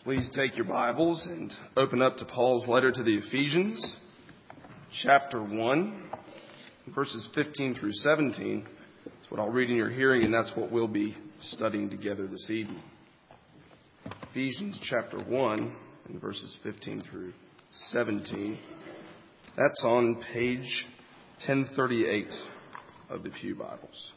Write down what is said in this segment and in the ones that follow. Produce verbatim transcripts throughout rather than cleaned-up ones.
Please take your Bibles and open up to Paul's letter to the Ephesians, chapter one, verses fifteen through seventeen. That's what I'll read in your hearing, and that's what we'll be studying together this evening. Ephesians chapter one, and verses fifteen through seventeen. That's on page ten thirty-eight of the Pew Bibles.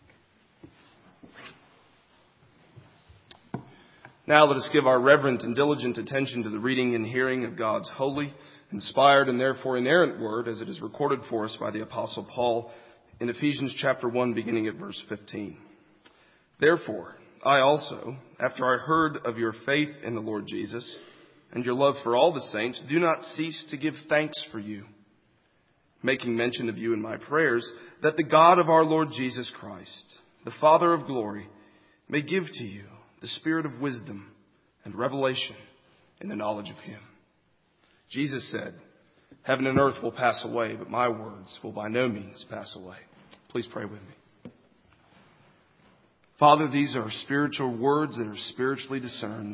Now let us give our reverent and diligent attention to the reading and hearing of God's holy, inspired, and therefore inerrant word as it is recorded for us by the Apostle Paul in Ephesians chapter one, beginning at verse fifteen. Therefore, I also, after I heard of your faith in the Lord Jesus and your love for all the saints, do not cease to give thanks for you, making mention of you in my prayers, that the God of our Lord Jesus Christ, the Father of glory, may give to you the spirit of wisdom and revelation in the knowledge of Him. Jesus said, heaven and earth will pass away, but my words will by no means pass away. Please pray with me. Father, these are spiritual words that are spiritually discerned.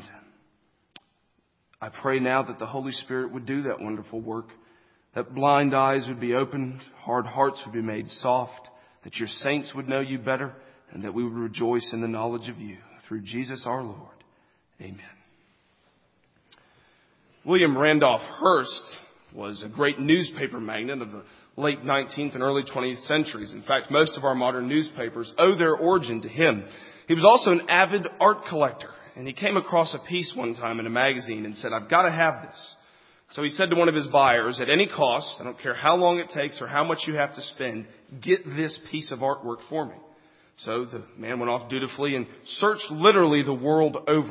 I pray now that the Holy Spirit would do that wonderful work, that blind eyes would be opened, hard hearts would be made soft, that your saints would know you better, and that we would rejoice in the knowledge of you. Through Jesus our Lord. Amen. William Randolph Hearst was a great newspaper magnate of the late nineteenth and early twentieth centuries. In fact, most of our modern newspapers owe their origin to him. He was also an avid art collector, and he came across a piece one time in a magazine and said, I've got to have this. So he said to one of his buyers, at any cost, I don't care how long it takes or how much you have to spend, get this piece of artwork for me. So the man went off dutifully and searched literally the world over.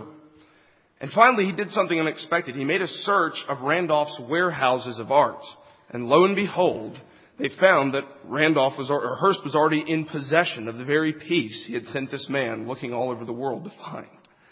And finally, he did something unexpected. He made a search of Randolph's warehouses of art. And lo and behold, they found that Randolph was, or Hearst was already in possession of the very piece he had sent this man looking all over the world to find.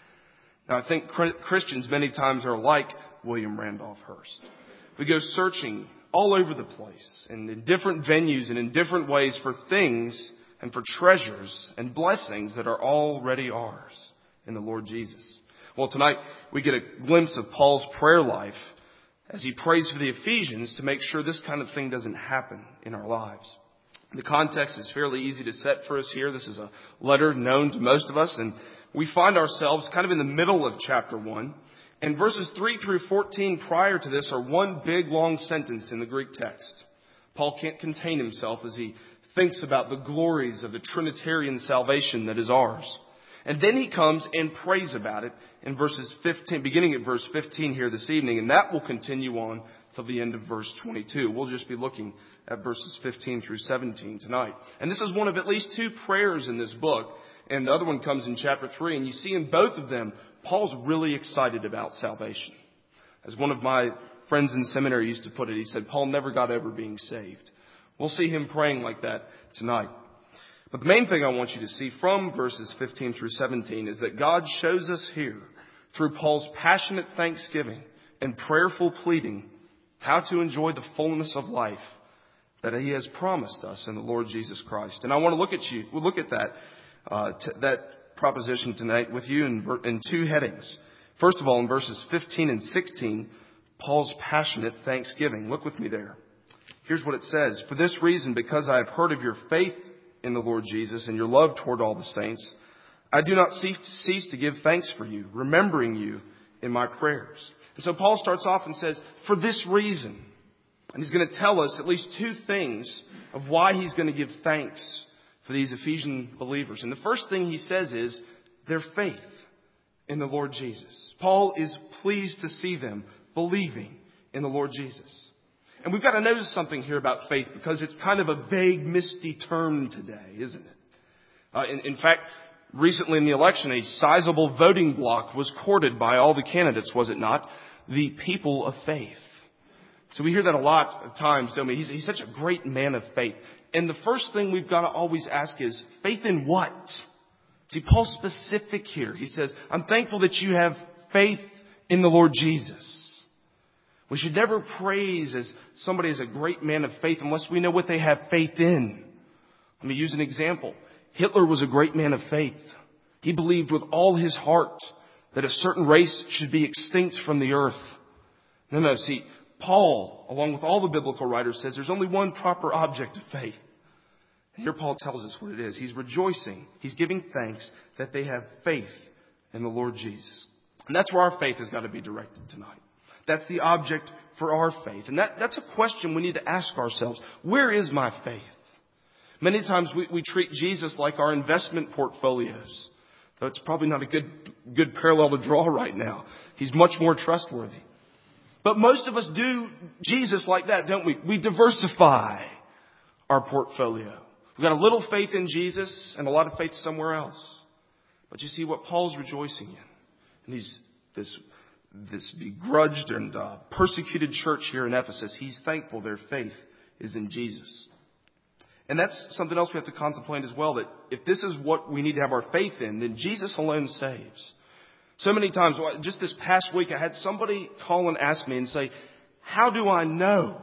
Now, I think Christians many times are like William Randolph Hearst. We go searching all over the place and in different venues and in different ways for things and for treasures and blessings that are already ours in the Lord Jesus. Well, tonight we get a glimpse of Paul's prayer life as he prays for the Ephesians to make sure this kind of thing doesn't happen in our lives. The context is fairly easy to set for us here. This is a letter known to most of us, and we find ourselves kind of in the middle of chapter one. And verses three through fourteen prior to this are one big long sentence in the Greek text. Paul can't contain himself as he thinks about the glories of the Trinitarian salvation that is ours. And then he comes and prays about it in verses fifteen, beginning at verse fifteen here this evening, and that will continue on till the end of verse twenty-two. We'll just be looking at verses fifteen through seventeen tonight. And this is one of at least two prayers in this book, and the other one comes in chapter three, and you see in both of them, Paul's really excited about salvation. As one of my friends in seminary used to put it, he said, Paul never got over being saved. We'll see him praying like that tonight. But the main thing I want you to see from verses fifteen through seventeen is that God shows us here, through Paul's passionate thanksgiving and prayerful pleading, how to enjoy the fullness of life that He has promised us in the Lord Jesus Christ. And I want to look at you, we'll look at that, uh, t- that proposition tonight with you in, ver- in two headings. First of all, in verses fifteen and sixteen, Paul's passionate thanksgiving. Look with me there. Here's what it says. For this reason, because I have heard of your faith in the Lord Jesus and your love toward all the saints, I do not cease to give thanks for you, remembering you in my prayers. And so Paul starts off and says, for this reason. And he's going to tell us at least two things of why he's going to give thanks for these Ephesian believers. And the first thing he says is their faith in the Lord Jesus. Paul is pleased to see them believing in the Lord Jesus. And we've got to notice something here about faith because it's kind of a vague, misty term today, isn't it? Uh, in, in fact, recently in the election, a sizable voting bloc was courted by all the candidates, was it not? The people of faith. So we hear that a lot of times, don't we? He's, he's such a great man of faith. And the first thing we've got to always ask is, faith in what? See, Paul's specific here. He says, I'm thankful that you have faith in the Lord Jesus. We should never praise as somebody as a great man of faith unless we know what they have faith in. Let me use an example. Hitler was a great man of faith. He believed with all his heart that a certain race should be extinct from the earth. No, no, see, Paul, along with all the biblical writers, says there's only one proper object of faith. And here Paul tells us what it is. He's rejoicing. He's giving thanks that they have faith in the Lord Jesus. And that's where our faith has got to be directed tonight. That's the object for our faith. And that, that's a question we need to ask ourselves. Where is my faith? Many times we, we treat Jesus like our investment portfolios. Though it's probably not a good, good parallel to draw right now. He's much more trustworthy. But most of us do Jesus like that, don't we? We diversify our portfolio. We've got a little faith in Jesus and a lot of faith somewhere else. But you see what Paul's rejoicing in. And he's this, this begrudged and uh, persecuted church here in Ephesus. He's thankful their faith is in Jesus. And that's something else we have to contemplate as well, that if this is what we need to have our faith in, then Jesus alone saves. So many times, just this past week, I had somebody call and ask me and say, how do I know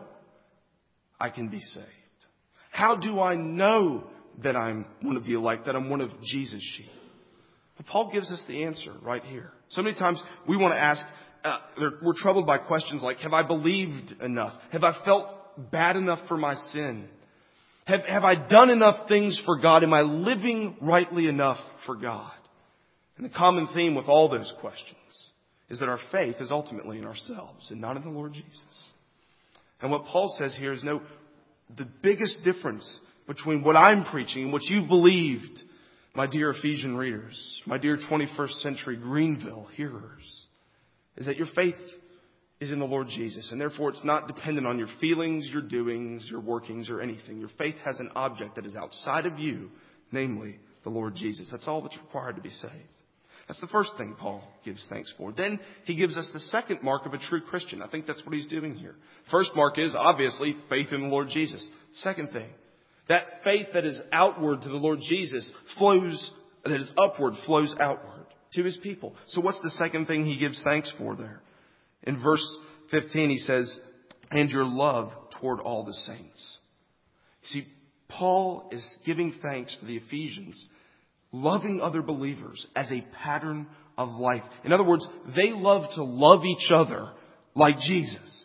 I can be saved? How do I know that I'm one of the elect, that I'm one of Jesus' sheep? Well, Paul gives us the answer right here. So many times we want to ask, uh, we're troubled by questions like, have I believed enough? Have I felt bad enough for my sin? Have, have I done enough things for God? Am I living rightly enough for God? And the common theme with all those questions is that our faith is ultimately in ourselves and not in the Lord Jesus. And what Paul says here is no, the biggest difference between what I'm preaching and what you've believed, my dear Ephesian readers, my dear twenty-first century Greenville hearers, is that your faith is in the Lord Jesus. And therefore it's not dependent on your feelings, your doings, your workings, or anything. Your faith has an object that is outside of you, namely the Lord Jesus. That's all that's required to be saved. That's the first thing Paul gives thanks for. Then he gives us the second mark of a true Christian. I think that's what he's doing here. First mark is obviously faith in the Lord Jesus. Second thing, that faith that is outward to the Lord Jesus flows, that is upward, flows outward to his people. So what's the second thing he gives thanks for there? In verse fifteen, he says, and your love toward all the saints. See, Paul is giving thanks for the Ephesians, loving other believers as a pattern of life. In other words, they love to love each other like Jesus.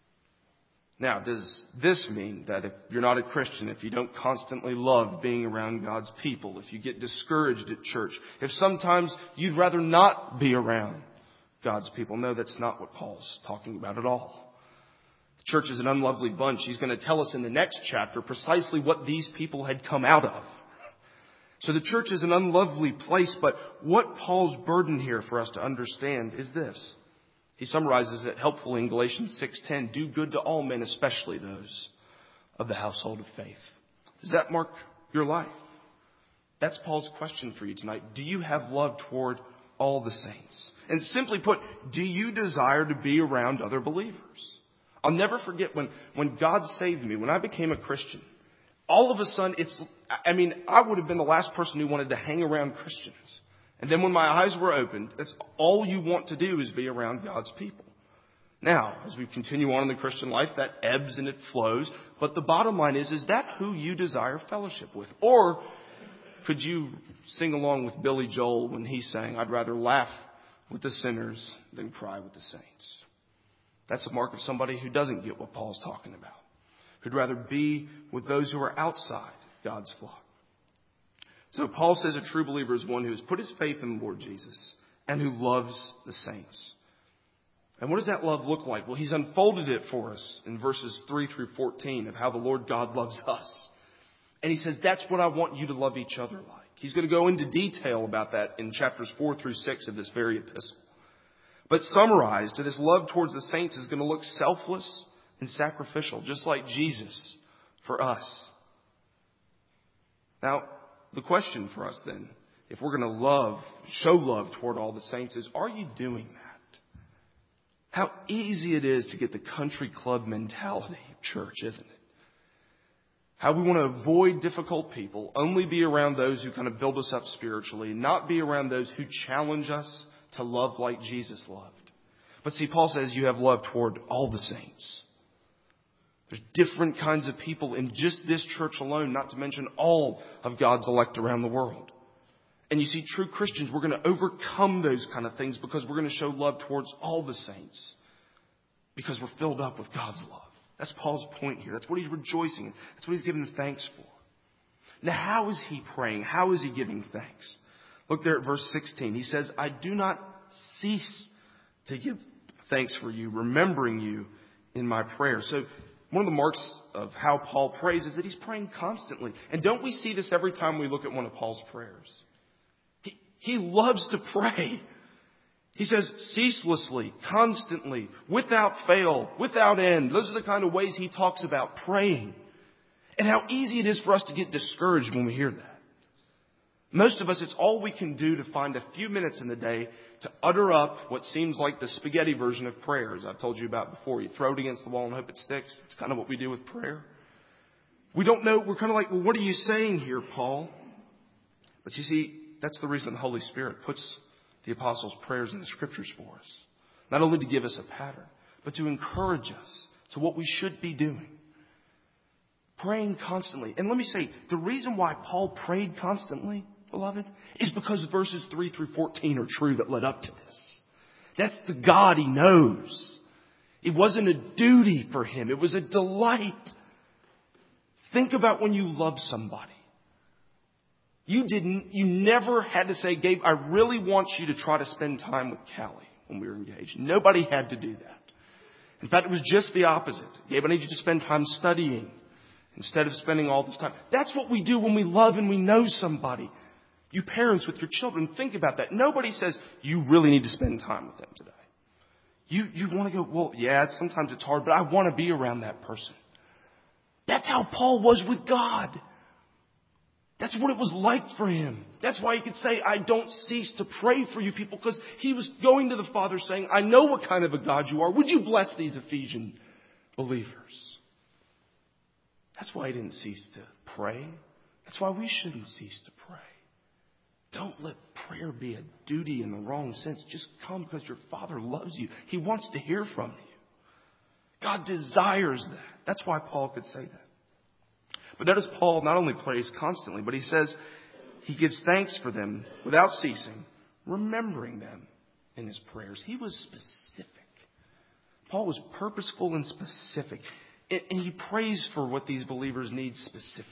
Now, does this mean that if you're not a Christian, if you don't constantly love being around God's people, if you get discouraged at church, if sometimes you'd rather not be around God's people? No, that's not what Paul's talking about at all. The church is an unlovely bunch. He's going to tell us in the next chapter precisely what these people had come out of. So the church is an unlovely place, but what Paul's burden here for us to understand is this. He summarizes it helpfully in Galatians six ten. Do good to all men, especially those of the household of faith. Does that mark your life? That's Paul's question for you tonight. Do you have love toward all the saints? And simply put, do you desire to be around other believers? I'll never forget when, when God saved me, when I became a Christian. All of a sudden, it's, I mean, I would have been the last person who wanted to hang around Christians. And then when my eyes were opened, that's all you want to do is be around God's people. Now, as we continue on in the Christian life, that ebbs and it flows. But the bottom line is, is that who you desire fellowship with? Or could you sing along with Billy Joel when he sang, I'd rather laugh with the sinners than cry with the saints? That's a mark of somebody who doesn't get what Paul's talking about. Who'd rather be with those who are outside God's flock. So Paul says a true believer is one who has put his faith in the Lord Jesus and who loves the saints. And what does that love look like? Well, he's unfolded it for us in verses three through fourteen of how the Lord God loves us. And he says, that's what I want you to love each other like. He's going to go into detail about that in chapters four through six of this very epistle. But summarized, this love towards the saints is going to look selfless and sacrificial, just like Jesus for us. Now, the question for us then, if we're going to love, show love toward all the saints, is, are you doing that? How easy it is to get the country club mentality of church, isn't it? How we want to avoid difficult people, only be around those who kind of build us up spiritually, not be around those who challenge us to love like Jesus loved. But see, Paul says you have love toward all the saints. There's different kinds of people in just this church alone, not to mention all of God's elect around the world. And you see, true Christians, we're going to overcome those kind of things because we're going to show love towards all the saints. Because we're filled up with God's love. That's Paul's point here. That's what he's rejoicing in. That's what he's giving thanks for. Now, how is he praying? How is he giving thanks? Look there at verse sixteen. He says, I do not cease to give thanks for you, remembering you in my prayer. So one of the marks of how Paul prays is that he's praying constantly. And don't we see this every time we look at one of Paul's prayers? He, he loves to pray. He says ceaselessly, constantly, without fail, without end. Those are the kind of ways he talks about praying. And how easy it is for us to get discouraged when we hear that. Most of us, it's all we can do to find a few minutes in the day to utter up what seems like the spaghetti version of prayers I've told you about before. You throw it against the wall and hope it sticks. It's kind of what we do with prayer. We don't know. We're kind of like, well, what are you saying here, Paul? But you see, that's the reason the Holy Spirit puts the apostles' prayers in the scriptures for us. Not only to give us a pattern, but to encourage us to what we should be doing. Praying constantly. And let me say, the reason why Paul prayed constantly, beloved, is because verses three through fourteen are true that led up to this. That's the God he knows. It wasn't a duty for him. It was a delight. Think about when you love somebody. You didn't, you never had to say, Gabe, I really want you to try to spend time with Callie when we were engaged. Nobody had to do that. In fact, it was just the opposite. Gabe, I need you to spend time studying instead of spending all this time. That's what we do when we love and we know somebody. You parents with your children, think about that. Nobody says, you really need to spend time with them today. You, you want to go, well, yeah, sometimes it's hard, but I want to be around that person. That's how Paul was with God. That's what it was like for him. That's why he could say, I don't cease to pray for you people, because he was going to the Father saying, I know what kind of a God you are. Would you bless these Ephesian believers? That's why he didn't cease to pray. That's why we shouldn't cease to pray. Don't let prayer be a duty in the wrong sense. Just come because your Father loves you. He wants to hear from you. God desires that. That's why Paul could say that. But notice Paul not only prays constantly, but he says he gives thanks for them without ceasing, remembering them in his prayers. He was specific. Paul was purposeful and specific. And he prays for what these believers need specifically.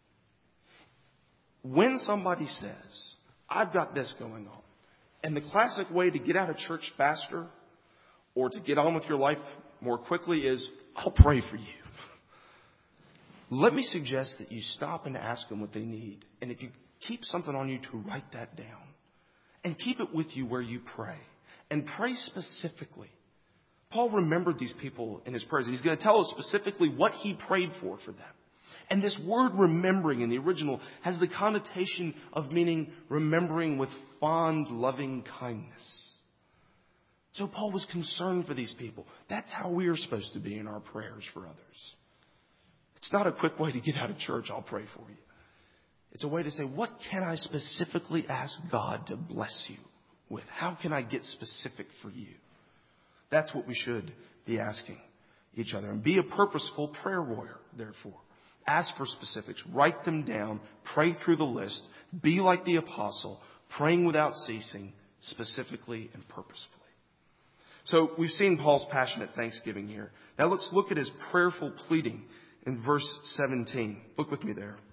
When somebody says, I've got this going on, and the classic way to get out of church faster or to get on with your life more quickly is, I'll pray for you. Let me suggest that you stop and ask them what they need. And if you keep something on you, to write that down. And keep it with you where you pray. And pray specifically. Paul remembered these people in his prayers. He's going to tell us specifically what he prayed for for them. And this word remembering in the original has the connotation of meaning remembering with fond, loving kindness. So Paul was concerned for these people. That's how we are supposed to be in our prayers for others. It's not a quick way to get out of church, I'll pray for you. It's a way to say, what can I specifically ask God to bless you with? How can I get specific for you? That's what we should be asking each other. And be a purposeful prayer warrior, therefore. Ask for specifics. Write them down. Pray through the list. Be like the apostle, praying without ceasing, specifically and purposefully. So we've seen Paul's passionate thanksgiving here. Now let's look at his prayerful pleading in verse seventeen. Look with me there.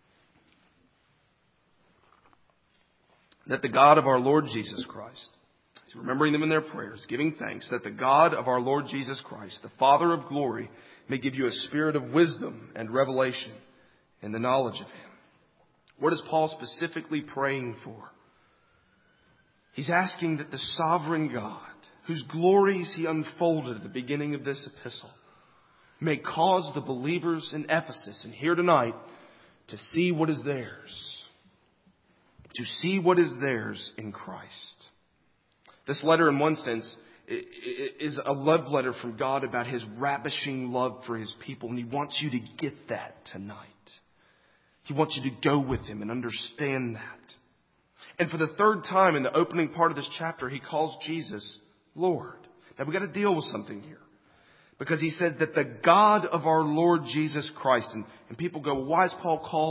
That the God of our Lord Jesus Christ, he's remembering them in their prayers, giving thanks, that the God of our Lord Jesus Christ, the Father of glory, may give you a spirit of wisdom and revelation in the knowledge of him. What is Paul specifically praying for? He's asking that the sovereign God, whose glories he unfolded at the beginning of this epistle, may cause the believers in Ephesus and here tonight to see what is theirs. To see what is theirs in Christ. This letter, in one sense, is a love letter from God about his ravishing love for his people. And he wants you to get that tonight. He wants you to go with him and understand that. And for the third time in the opening part of this chapter, he calls Jesus Lord. Now we've got to deal with something here. Because he says that the God of our Lord Jesus Christ. And, and people go, well, why does Paul call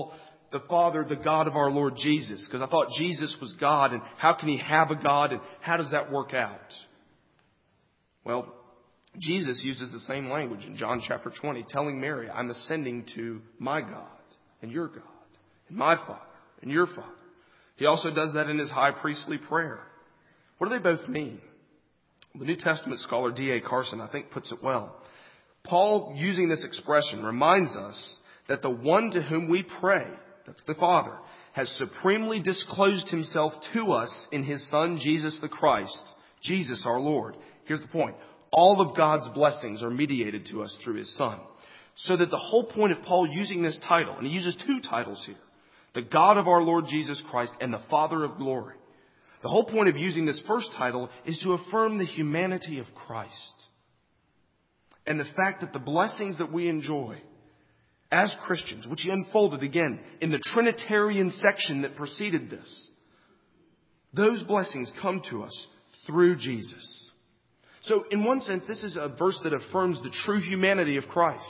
the Father, the God of our Lord Jesus, because I thought Jesus was God, and how can He have a God, and how does that work out? Well, Jesus uses the same language in John chapter twenty, telling Mary, I'm ascending to my God and your God, and my Father and your Father. He also does that in His high priestly prayer. What do they both mean? The New Testament scholar D A Carson, I think, puts it well. Paul, using this expression, reminds us that the one to whom we pray, that's the Father, has supremely disclosed Himself to us in His Son, Jesus the Christ, Jesus our Lord. Here's the point. All of God's blessings are mediated to us through His Son. So that the whole point of Paul using this title, and he uses two titles here, the God of our Lord Jesus Christ and the Father of glory. The whole point of using this first title is to affirm the humanity of Christ. And the fact that the blessings that we enjoy as Christians, which He unfolded again in the Trinitarian section that preceded this, those blessings come to us through Jesus. So in one sense, this is a verse that affirms the true humanity of Christ.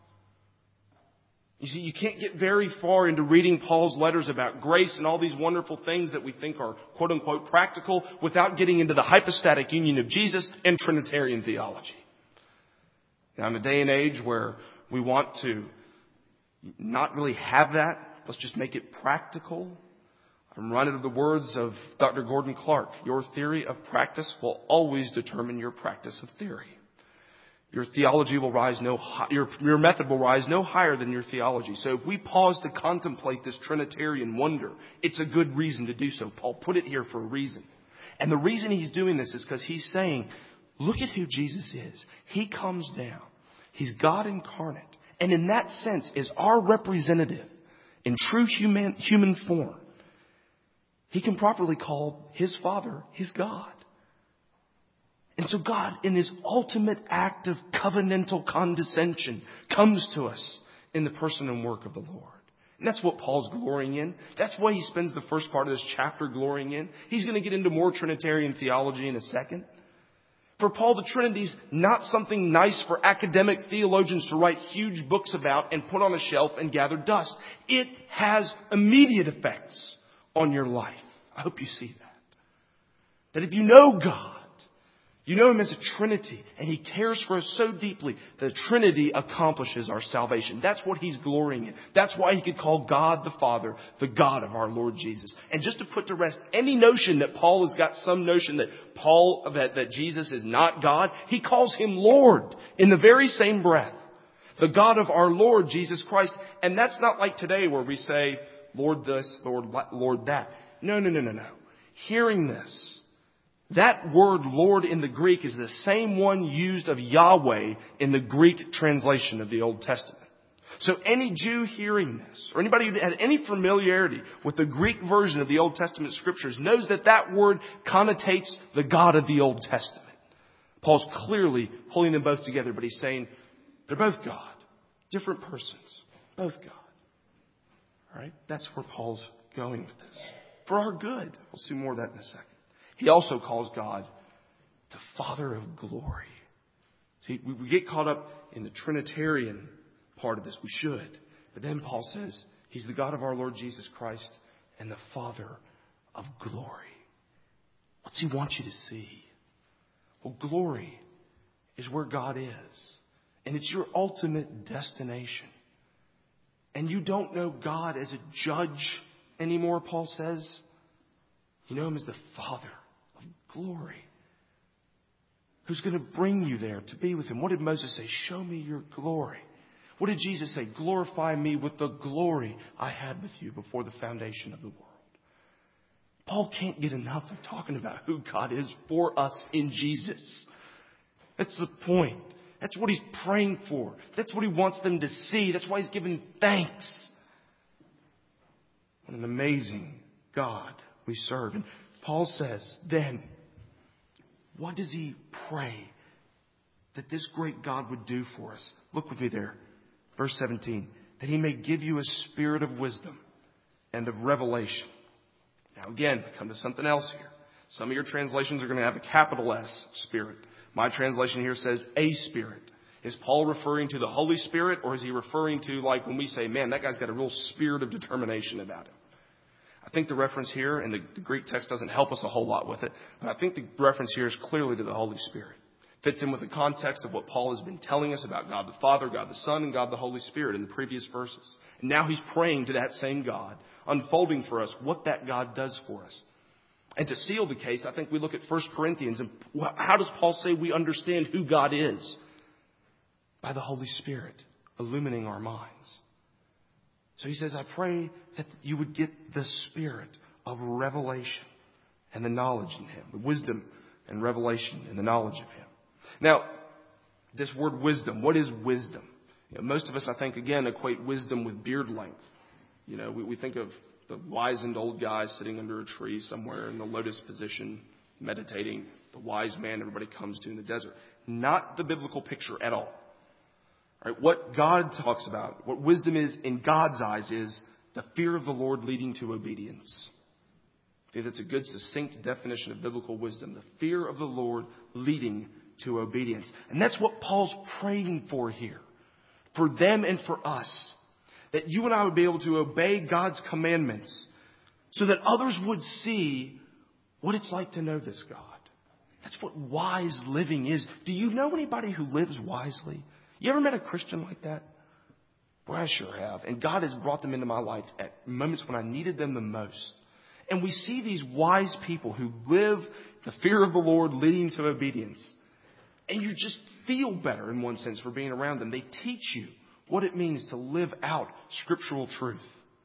You see, you can't get very far into reading Paul's letters about grace and all these wonderful things that we think are quote unquote practical without getting into the hypostatic union of Jesus and Trinitarian theology. Now, in a day and age where we want to not really have that, let's just make it practical. I'm reminded of the words of Doctor Gordon Clark. Your theory of practice will always determine your practice of theory. Your theology will rise no hi- your, your method will rise no higher than your theology. So if we pause to contemplate this Trinitarian wonder, it's a good reason to do so. Paul put it here for a reason. And the reason he's doing this is because he's saying, look at who Jesus is. He comes down. He's God incarnate. And in that sense is our representative in true human, human form. He can properly call His Father His God. And so God, in His ultimate act of covenantal condescension, comes to us in the person and work of the Lord. And that's what Paul's glorying in. That's why he spends the first part of this chapter glorying in. He's going to get into more Trinitarian theology in a second. For Paul, the Trinity is not something nice for academic theologians to write huge books about and put on a shelf and gather dust. It has immediate effects on your life. I hope you see that. That if you know God, you know Him as a Trinity, and He cares for us so deeply, the Trinity accomplishes our salvation. That's what He's glorying in. That's why He could call God the Father the God of our Lord Jesus. And just to put to rest any notion that Paul has got some notion that Paul, that, that Jesus is not God, he calls Him Lord in the very same breath. The God of our Lord Jesus Christ. And that's not like today where we say, Lord this, Lord, Lord that. No, no, no, no, no. Hearing this, that word Lord in the Greek is the same one used of Yahweh in the Greek translation of the Old Testament. So any Jew hearing this, or anybody who had any familiarity with the Greek version of the Old Testament scriptures, knows that that word connotates the God of the Old Testament. Paul's clearly pulling them both together, but he's saying they're both God. Different persons. Both God. All right? That's where Paul's going with this. For our good. We'll see more of that in a second. He also calls God the Father of glory. See, we get caught up in the Trinitarian part of this. We should. But then Paul says He's the God of our Lord Jesus Christ and the Father of glory. What's He want you to see? Well, glory is where God is. And it's your ultimate destination. And you don't know God as a judge anymore, Paul says. You know Him as the Father of glory, who's going to bring you there to be with Him. What did Moses say? Show me your glory. What did Jesus say? Glorify me with the glory I had with you before the foundation of the world. Paul can't get enough of talking about who God is for us in Jesus. That's the point. That's what he's praying for. That's what he wants them to see. That's why he's giving thanks. What an amazing God we serve. And Paul says, then, what does he pray that this great God would do for us? Look with me there. Verse seventeen. That He may give you a spirit of wisdom and of revelation. Now again, I come to something else here. Some of your translations are going to have a capital S, Spirit. My translation here says a Spirit. Is Paul referring to the Holy Spirit, or is he referring to, like, when we say, man, that guy's got a real spirit of determination about him? I think the reference here, and the, the Greek text doesn't help us a whole lot with it, but I think the reference here is clearly to the Holy Spirit. Fits in with the context of what Paul has been telling us about God the Father, God the Son, and God the Holy Spirit in the previous verses. And now he's praying to that same God, unfolding for us what that God does for us. And to seal the case, I think we look at First Corinthians, and how does Paul say we understand who God is? By the Holy Spirit illumining our minds. So he says, I pray that you would get the spirit of revelation and the knowledge in him, the wisdom and revelation and the knowledge of him. Now, this word wisdom, what is wisdom? You know, most of us, I think, again, equate wisdom with beard length. You know, we, we think of the wizened old guy sitting under a tree somewhere in the lotus position, meditating, the wise man everybody comes to in the desert. Not the biblical picture at all. Right? What God talks about, what wisdom is in God's eyes, is the fear of the Lord leading to obedience. I think that's a good, succinct definition of biblical wisdom. The fear of the Lord leading to obedience. And that's what Paul's praying for here. For them and for us. That you and I would be able to obey God's commandments so that others would see what it's like to know this God. That's what wise living is. Do you know anybody who lives wisely? You ever met a Christian like that? Boy, I sure have. And God has brought them into my life at moments when I needed them the most. And we see these wise people who live the fear of the Lord leading to obedience. And you just feel better in one sense for being around them. They teach you what it means to live out scriptural truth.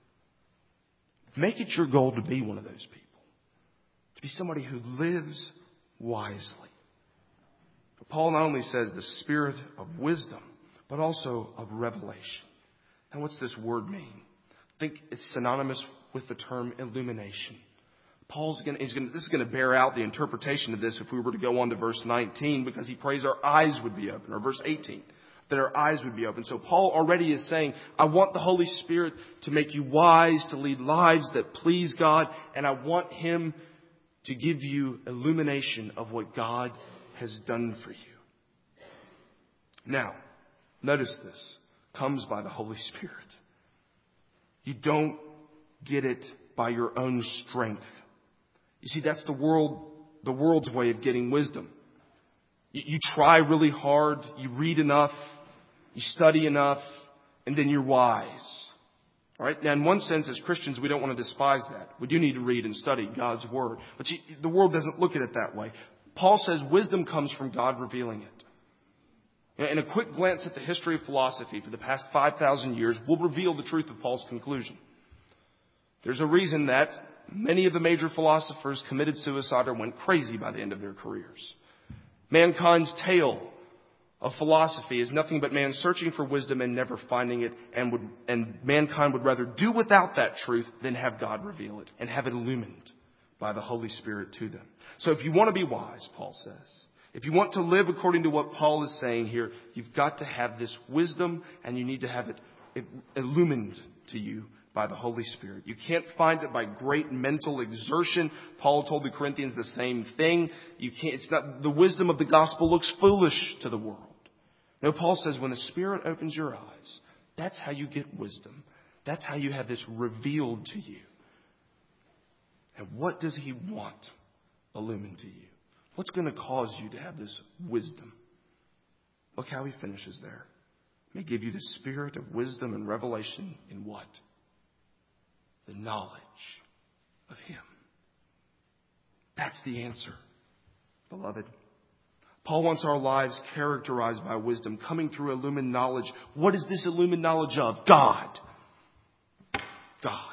Make it your goal to be one of those people. To be somebody who lives wisely. But Paul not only says the spirit of wisdom, but also of revelation. And what's this word mean? I think it's synonymous with the term illumination. Paul's going to, he's going to, this is going to bear out the interpretation of this if we were to go on to verse nineteen, because he prays our eyes would be open, or verse eighteen, that our eyes would be open. So Paul already is saying, I want the Holy Spirit to make you wise, to lead lives that please God, and I want Him to give you illumination of what God has done for you. Now, notice this comes by the Holy Spirit. You don't get it by your own strength. You see, that's the world, the world's way of getting wisdom. You, you try really hard, you read enough, you study enough, and then you're wise. All right? Now, in one sense, as Christians, we don't want to despise that. We do need to read and study God's Word. But you, the world doesn't look at it that way. Paul says wisdom comes from God revealing it. And a quick glance at the history of philosophy for the past five thousand years will reveal the truth of Paul's conclusion. There's a reason that many of the major philosophers committed suicide or went crazy by the end of their careers. Mankind's tale of philosophy is nothing but man searching for wisdom and never finding it, and would, and mankind would rather do without that truth than have God reveal it and have it illumined by the Holy Spirit to them. So if you want to be wise, Paul says, if you want to live according to what Paul is saying here, you've got to have this wisdom, and you need to have it illumined to you by the Holy Spirit. You can't find it by great mental exertion. Paul told the Corinthians the same thing. You can't, it's not, the wisdom of the gospel looks foolish to the world. No, Paul says when the Spirit opens your eyes, that's how you get wisdom. That's how you have this revealed to you. And what does He want illumined to you? What's going to cause you to have this wisdom? Look how he finishes there. May give you the spirit of wisdom and revelation in what? The knowledge of Him. That's the answer, beloved. Paul wants our lives characterized by wisdom, coming through illumined knowledge. What is this illumined knowledge of? God. God.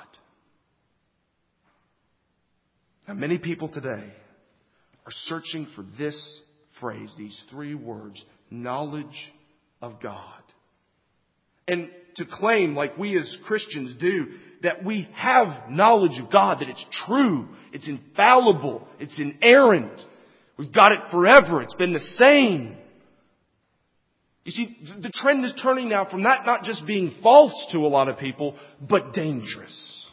Now, many people today are searching for this phrase, these three words, knowledge of God. And to claim, like we as Christians do, that we have knowledge of God, that it's true, it's infallible, it's inerrant. We've got it forever. It's been the same. You see, the trend is turning now from that not just being false to a lot of people, but dangerous.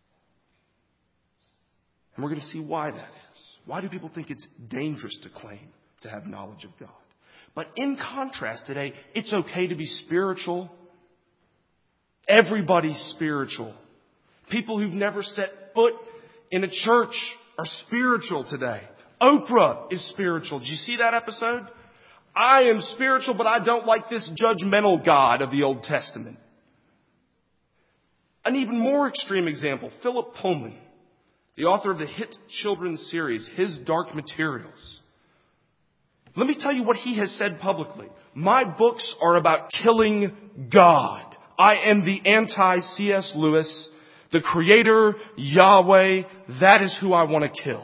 And we're going to see why that is. Why do people think it's dangerous to claim to have knowledge of God? But in contrast today, it's okay to be spiritual. Everybody's spiritual. People who've never set foot in a church are spiritual today. Oprah is spiritual. Did you see that episode? I am spiritual, but I don't like this judgmental God of the Old Testament. An even more extreme example, Philip Pullman, the author of the hit children's series, His Dark Materials. Let me tell you what he has said publicly. My books are about killing God. I am the anti-C S Lewis, the creator, Yahweh. That is who I want to kill.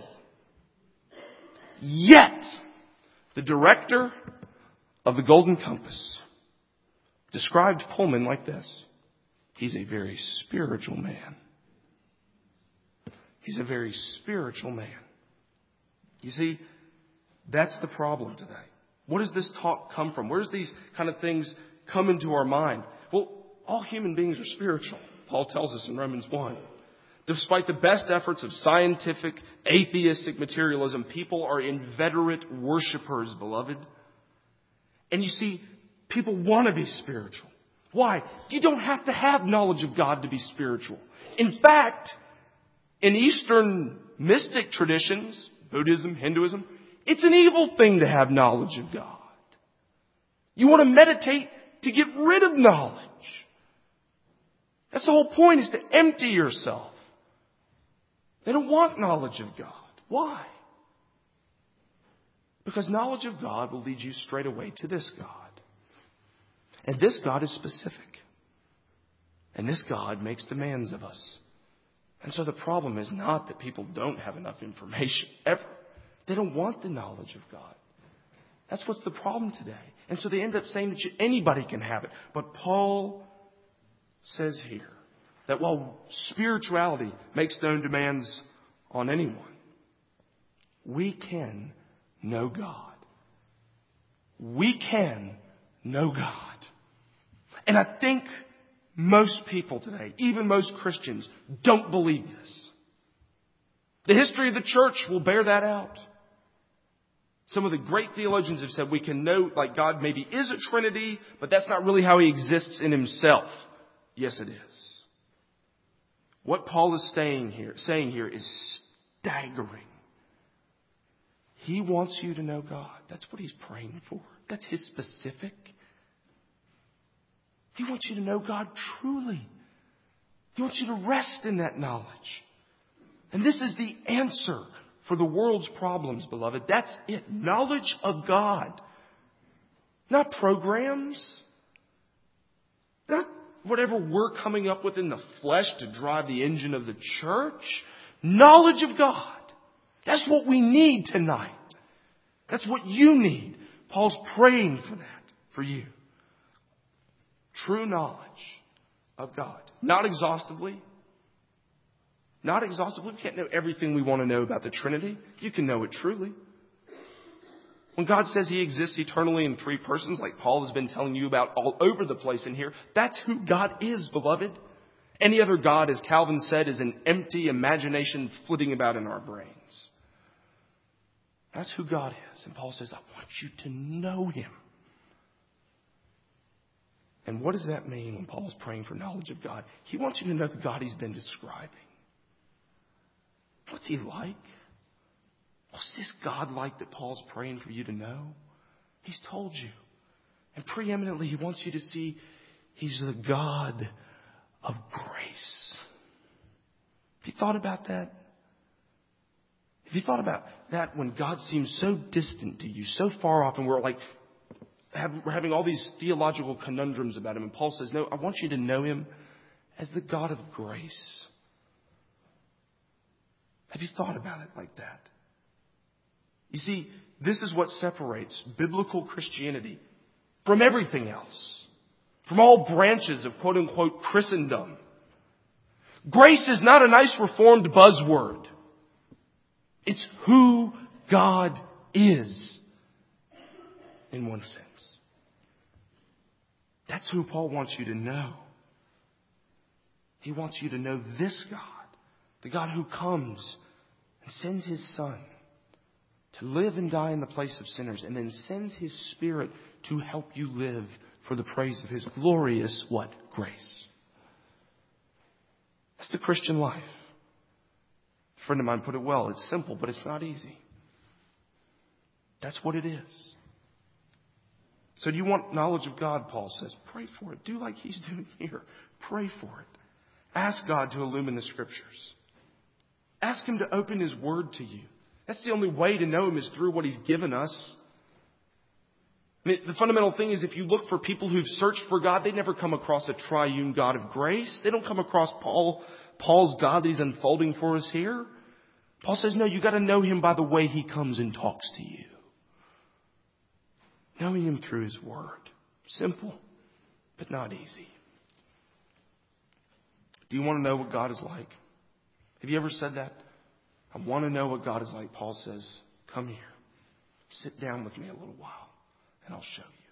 Yet, the director of the Golden Compass described Pullman like this. He's a very spiritual man. He's a very spiritual man. You see, that's the problem today. Where does this talk come from? Where does these kind of things come into our mind? Well, all human beings are spiritual. Paul tells us in Romans one. Despite the best efforts of scientific, atheistic materialism, people are inveterate worshipers, beloved. And you see, people want to be spiritual. Why? You don't have to have knowledge of God to be spiritual. In fact, in Eastern mystic traditions, Buddhism, Hinduism, it's an evil thing to have knowledge of God. You want to meditate to get rid of knowledge. That's the whole point, is to empty yourself. They don't want knowledge of God. Why? Because knowledge of God will lead you straight away to this God. And this God is specific. And this God makes demands of us. And so the problem is not that people don't have enough information ever. They don't want the knowledge of God. That's what's the problem today. And so they end up saying that you, anybody can have it. But Paul says here that while spirituality makes no demands on anyone, we can know God. We can know God. And I think most people today, even most Christians, don't believe this. The history of the church will bear that out. Some of the great theologians have said we can know, like, God maybe is a Trinity, but that's not really how He exists in Himself. Yes, it is. What Paul is saying here, saying here is staggering. He wants you to know God. That's what He's praying for. That's His specific. He wants you to know God truly. He wants you to rest in that knowledge. And this is the answer for the world's problems, beloved. That's it. Knowledge of God. Not programs. Not whatever we're coming up with in the flesh to drive the engine of the church. Knowledge of God. That's what we need tonight. That's what you need. Paul's praying for that, for you. True knowledge of God. Not exhaustively. Not exhaustively. We can't know everything we want to know about the Trinity. You can know it truly. When God says He exists eternally in three persons, like Paul has been telling you about all over the place in here, that's who God is, beloved. Any other God, as Calvin said, is an empty imagination flitting about in our brains. That's who God is. And Paul says, I want you to know Him. And what does that mean when Paul's praying for knowledge of God? He wants you to know the God He's been describing. What's He like? What's this God like that Paul's praying for you to know? He's told you. And preeminently, He wants you to see He's the God of grace. Have you thought about that? Have you thought about that when God seems so distant to you, so far off, and we're like, have, we're having all these theological conundrums about Him. And Paul says, no, I want you to know Him as the God of grace. Have you thought about it like that? You see, this is what separates biblical Christianity from everything else. From all branches of quote unquote Christendom. Grace is not a nice reformed buzzword. It's who God is in one sense. That's who Paul wants you to know. He wants you to know this God. The God who comes and sends His Son to live and die in the place of sinners, and then sends His Spirit to help you live for the praise of His glorious, what? Grace. That's the Christian life. A friend of mine put it well. It's simple, but it's not easy. That's what it is. So do you want knowledge of God, Paul says? Pray for it. Do like he's doing here. Pray for it. Ask God to illumine the Scriptures. Ask Him to open His Word to you. That's the only way to know Him is through what He's given us. I mean, the fundamental thing is if you look for people who've searched for God, they never come across a triune God of grace. They don't come across Paul, Paul's God that He's unfolding for us here. Paul says, no, you got to know Him by the way He comes and talks to you. Knowing Him through His Word. Simple, but not easy. Do you want to know what God is like? Have you ever said that? I want to know what God is like. Paul says, come here. Sit down with me a little while, and I'll show you.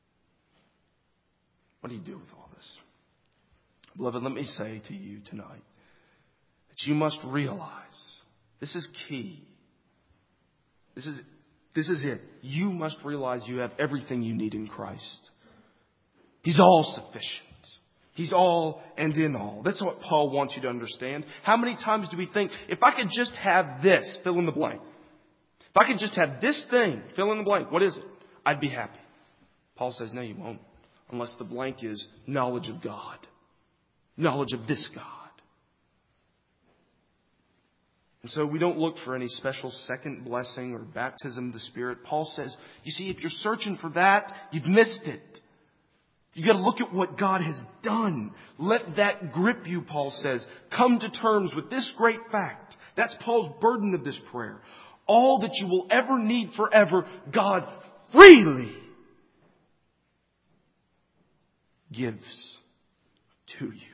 What do you do with all this? Beloved, let me say to you tonight that you must realize, this is key. This is This is it. You must realize you have everything you need in Christ. He's all sufficient. He's all and in all. That's what Paul wants you to understand. How many times do we think, if I could just have this, fill in the blank. If I could just have this thing, fill in the blank. What is it? I'd be happy. Paul says, no, you won't. Unless the blank is knowledge of God. Knowledge of this God. And so we don't look for any special second blessing or baptism of the Spirit. Paul says, you see, if you're searching for that, you've missed it. You've got to look at what God has done. Let that grip you, Paul says. Come to terms with this great fact. That's Paul's burden of this prayer. All that you will ever need forever, God freely gives to you.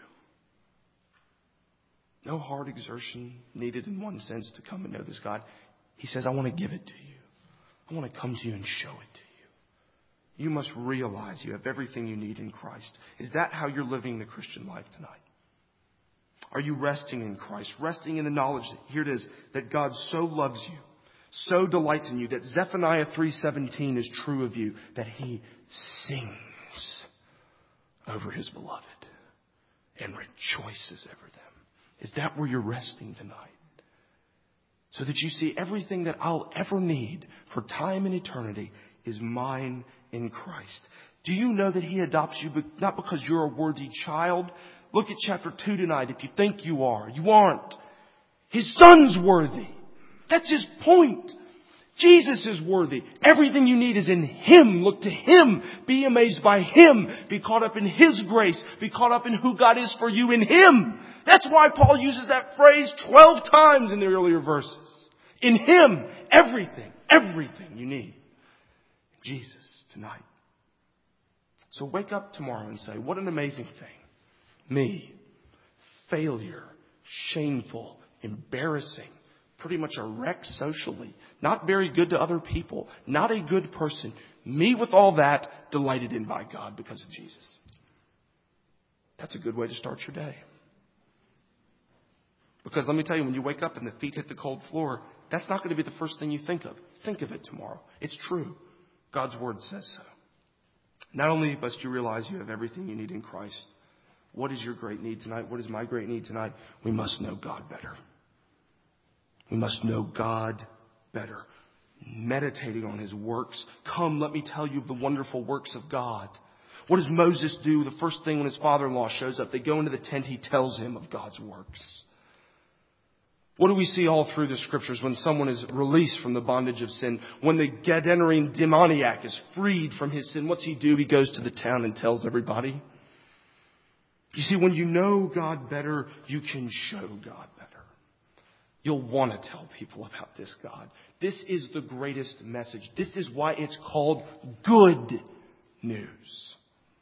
No hard exertion needed in one sense to come and know this God. He says, I want to give it to you. I want to come to you and show it to you. You must realize you have everything you need in Christ. Is that how you're living the Christian life tonight? Are you resting in Christ? Resting in the knowledge that, here it is, that God so loves you, so delights in you, that Zephaniah three seventeen is true of you, that He sings over His beloved and rejoices over them. Is that where you're resting tonight? So that you see everything that I'll ever need for time and eternity is mine in Christ. Do you know that He adopts you not because you're a worthy child? Look at chapter two tonight. If you think you are, you aren't. His Son's worthy. That's His point. Jesus is worthy. Everything you need is in Him. Look to Him. Be amazed by Him. Be caught up in His grace. Be caught up in who God is for you in Him. That's why Paul uses that phrase twelve times in the earlier verses. In Him, everything, everything you need. Jesus tonight. So wake up tomorrow and say, what an amazing thing. Me, failure, shameful, embarrassing, pretty much a wreck socially, not very good to other people, not a good person. Me with all that, delighted in by God because of Jesus. That's a good way to start your day. Because let me tell you, when you wake up and the feet hit the cold floor, that's not going to be the first thing you think of. Think of it tomorrow. It's true. God's Word says so. Not only must you realize you have everything you need in Christ. What is your great need tonight? What is my great need tonight? We must know God better. We must know God better. Meditating on His works. Come, let me tell you of the wonderful works of God. What does Moses do? The first thing when his father-in-law shows up, they go into the tent, he tells him of God's works. What do we see all through the Scriptures when someone is released from the bondage of sin? When the Gadarene demoniac is freed from his sin, what's he do? He goes to the town and tells everybody. You see, when you know God better, you can show God better. You'll want to tell people about this God. This is the greatest message. This is why it's called good news.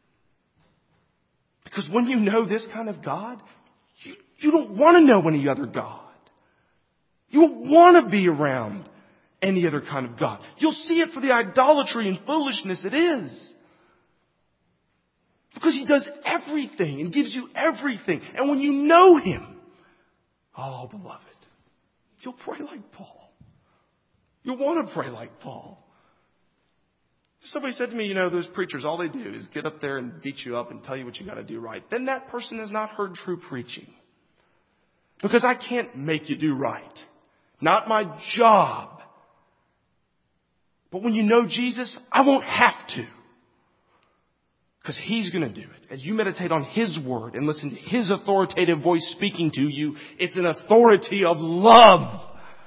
Because when you know this kind of God, you, you don't want to know any other God. You won't want to be around any other kind of God. You'll see it for the idolatry and foolishness it is. Because He does everything and gives you everything. And when you know Him, oh, beloved, you'll pray like Paul. You'll want to pray like Paul. If somebody said to me, you know, those preachers, all they do is get up there and beat you up and tell you what you got to do right, then that person has not heard true preaching. Because I can't make you do right. Not my job. But when you know Jesus, I won't have to. Because He's going to do it. As you meditate on His Word and listen to His authoritative voice speaking to you, it's an authority of love.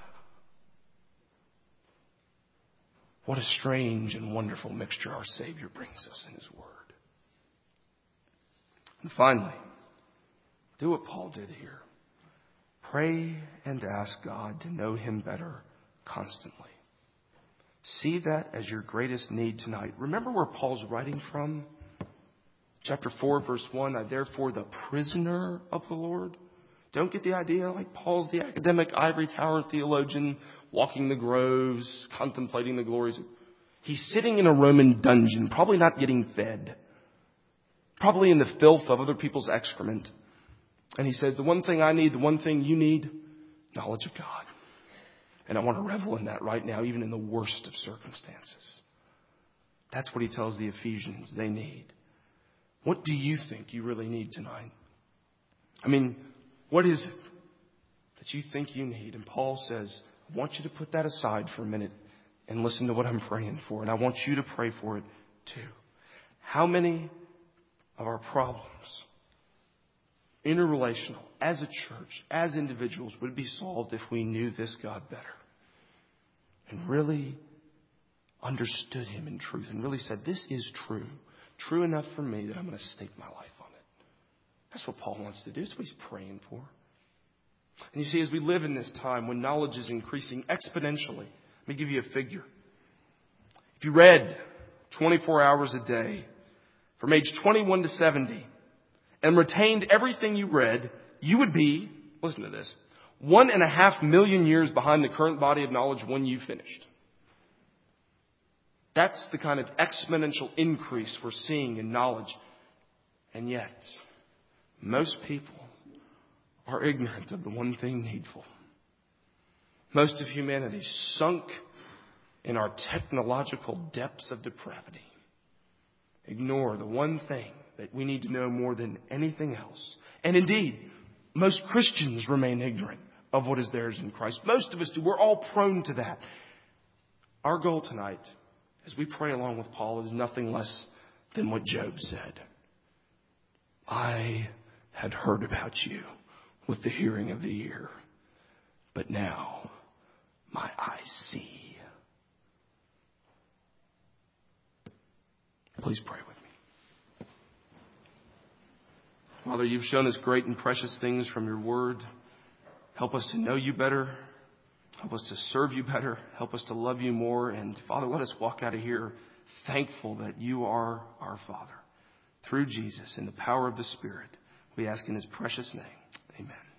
What a strange and wonderful mixture our Savior brings us in His Word. And finally, do what Paul did here. Pray and ask God to know Him better constantly. See that as your greatest need tonight. Remember where Paul's writing from? Chapter four, verse one, I therefore the prisoner of the Lord. Don't get the idea like Paul's the academic ivory tower theologian walking the groves, contemplating the glories. He's sitting in a Roman dungeon, probably not getting fed. Probably in the filth of other people's excrement. And he says, the one thing I need, the one thing you need, knowledge of God. And I want to revel in that right now, even in the worst of circumstances. That's what he tells the Ephesians they need. What do you think you really need tonight? I mean, what is it that you think you need? And Paul says, I want you to put that aside for a minute and listen to what I'm praying for. And I want you to pray for it too. How many of our problems, interrelational, as a church, as individuals, would be solved if we knew this God better and really understood Him in truth and really said, this is true. True enough for me that I'm going to stake my life on it. That's what Paul wants to do. That's what he's praying for. And you see, as we live in this time when knowledge is increasing exponentially, let me give you a figure. If you read twenty-four hours a day from age twenty-one to seventy and retained everything you read, you would be, listen to this, one and a half million years behind the current body of knowledge when you finished. That's the kind of exponential increase we're seeing in knowledge. And yet, most people are ignorant of the one thing needful. Most of humanity sunk in our technological depths of depravity. Ignore the one thing that we need to know more than anything else. And indeed, most Christians remain ignorant of what is theirs in Christ. Most of us do. We're all prone to that. Our goal tonight, as we pray along with Paul, is nothing less than what Job said. I had heard about you with the hearing of the ear, but now my eyes see. Please pray with me. Father, you've shown us great and precious things from your word. Help us to know you better. Help us to serve you better. Help us to love you more. And Father, let us walk out of here thankful that you are our Father. Through Jesus, in the power of the Spirit, we ask in His precious name. Amen.